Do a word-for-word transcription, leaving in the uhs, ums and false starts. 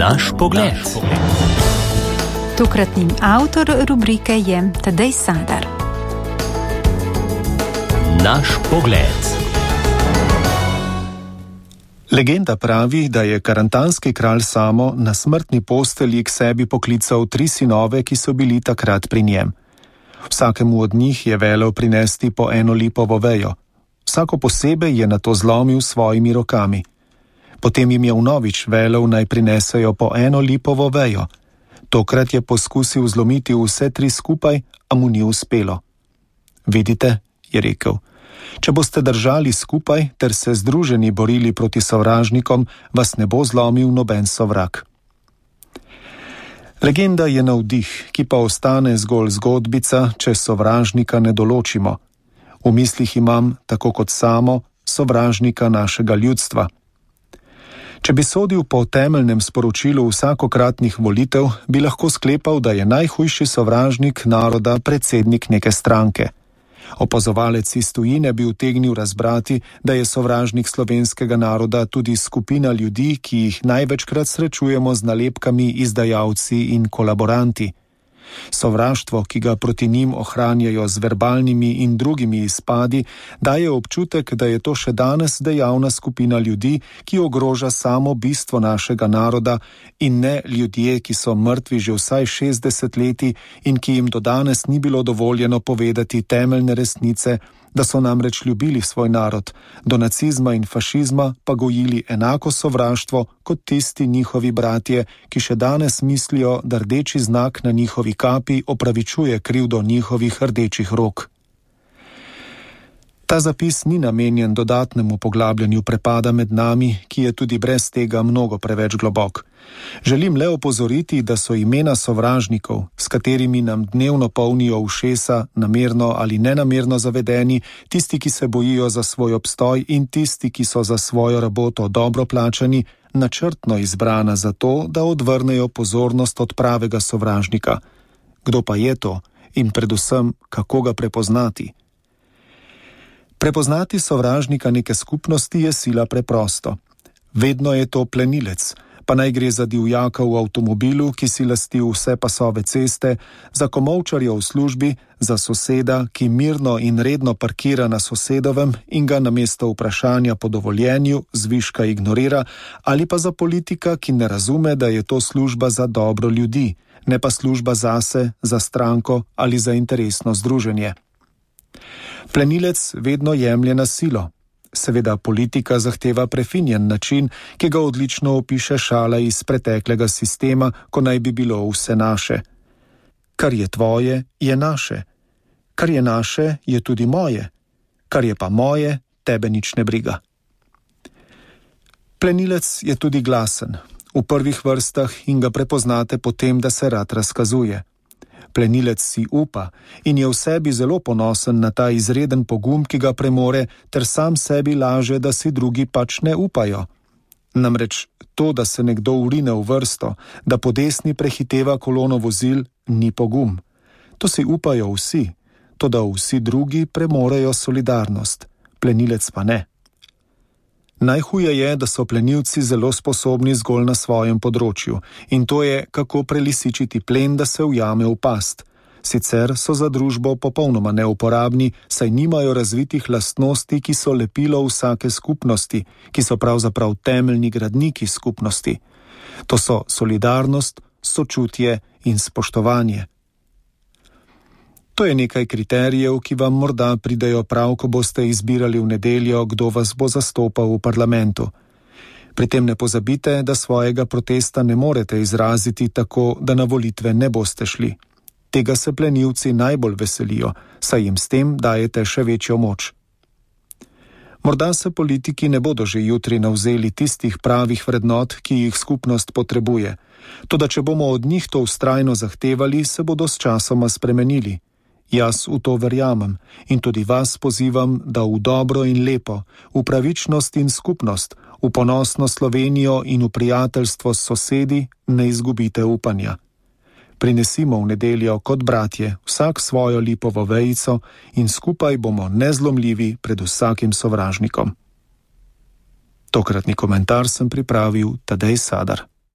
Naš pogled. Tokratni avtor rubrike je Tadej Sadar. Naš pogled. Legenda pravi, da je karantanski kralj Samo na smrtni postelji k sebi poklical tri sinove, ki so bili takrat pri njem. Vsakemu od njih je velel prinesti po eno lipovo vejo. Vsako posebej je nato zlomil svojimi rokami. Potem jim je vnovič velel, naj prinesejo po eno lipovo vejo. Tokrat je poskusil zlomiti vse tri skupaj, a mu ni uspelo. Vidite, je rekel, če boste držali skupaj ter se združeni borili proti sovražnikom, vas ne bo zlomil noben sovrag. Legenda je navdih, ki pa ostane zgolj zgodbica, če sovražnika ne določimo. V mislih imam, tako kot Samo, sovražnika našega ljudstva. Če bi sodil po temeljnem sporočilu vsakokratnih volitev, bi lahko sklepal, da je najhujši sovražnik naroda predsednik neke stranke. Opazovalec iz tujine bi utegnil razbrati, da je sovražnik slovenskega naroda tudi skupina ljudi, ki jih največkrat srečujemo z nalepkami izdajalci in kolaboranti. Sovraštvo, ki ga proti njim ohranjajo z verbalnimi in drugimi izpadi, daje občutek, da je to še danes dejavna skupina ljudi, ki ogroža samo bistvo našega naroda in ne ljudje, ki so mrtvi že vsaj šestdeset leti in ki jim do danes ni bilo dovoljeno povedati temeljne resnice, da so namreč ljubili svoj narod, do nacizma in fašizma pa gojili enako sovraštvo kot tisti njihovi bratje, ki še danes mislijo, da rdeči znak na njihovi kapi opravičuje krivdo njihovih rdečih rok. Ta zapis ni namenjen dodatnemu poglabljanju prepada med nami, ki je tudi brez tega mnogo preveč globok. Želim le opozoriti, da so imena sovražnikov, s katerimi nam dnevno polnijo ušesa, namerno ali nenamerno zavedeni, tisti, ki se bojijo za svoj obstoj in tisti, ki so za svojo raboto dobro plačani, načrtno izbrana zato, da odvrnejo pozornost od pravega sovražnika. Kdo pa je to in predvsem, kako ga prepoznati? Prepoznati sovražnika neke skupnosti je sila preprosto. Vedno je to plenilec, pa naj gre za divjaka v avtomobilu, ki si lasti vse pasove ceste, za komolčarja v službi, za soseda, ki mirno in redno parkira na sosedovem in ga namesto vprašanja po dovoljenju zviška ignorira, ali pa za politika, ki ne razume, da je to služba za dobro ljudi, ne pa služba zase, za stranko ali za interesno združenje. Plenilec vedno jemlje na silo. Seveda politika zahteva prefinjen način, ki ga odlično opiše šala iz preteklega sistema, ko naj bi bilo vse naše. Kar je tvoje, je naše. Kar je naše, je tudi moje. Kar je pa moje, tebe nič ne briga. Plenilec je tudi glasen, v prvih vrstah in ga prepoznate potem, da se rad razkazuje. Plenilec si upa in je v sebi zelo ponosen na ta izreden pogum, ki ga premore, ter sam sebi laže, da si drugi pač ne upajo. Namreč to, da se nekdo urine v vrsto, da po desni prehiteva kolono vozil, ni pogum. To si upajo vsi, to, da vsi drugi premorejo solidarnost, plenilec pa ne. Najhuje je, da so plenilci zelo sposobni zgolj na svojem področju in to je, kako prelisičiti plen, da se ujame v past. Sicer so za družbo popolnoma neuporabni, saj nimajo razvitih lastnosti, ki so lepilo vsake skupnosti, ki so pravzaprav temeljni gradniki skupnosti. To so solidarnost, sočutje in spoštovanje. To je nekaj kriterijev, ki vam morda pridejo prav, ko boste izbirali v nedeljo, kdo vas bo zastopal v parlamentu. Pri tem ne pozabite, da svojega protesta ne morete izraziti tako, da na volitve ne boste šli. Tega se plenilci najbolj veselijo, saj jim s tem dajete še večjo moč. Morda se politiki ne bodo že jutri navzeli tistih pravih vrednot, ki jih skupnost potrebuje. Toda če bomo od njih to vztrajno zahtevali, se bodo s časoma spremenili. Jaz v to verjamem in tudi vas pozivam, da v dobro in lepo, v pravičnost in skupnost, v ponosno Slovenijo in v prijateljstvo s sosedi ne izgubite upanja. Prinesimo v nedeljo kot bratje vsak svojo lipovo vejico in skupaj bomo nezlomljivi pred vsakim sovražnikom. Tokratni komentar sem pripravil Tadej Sadar.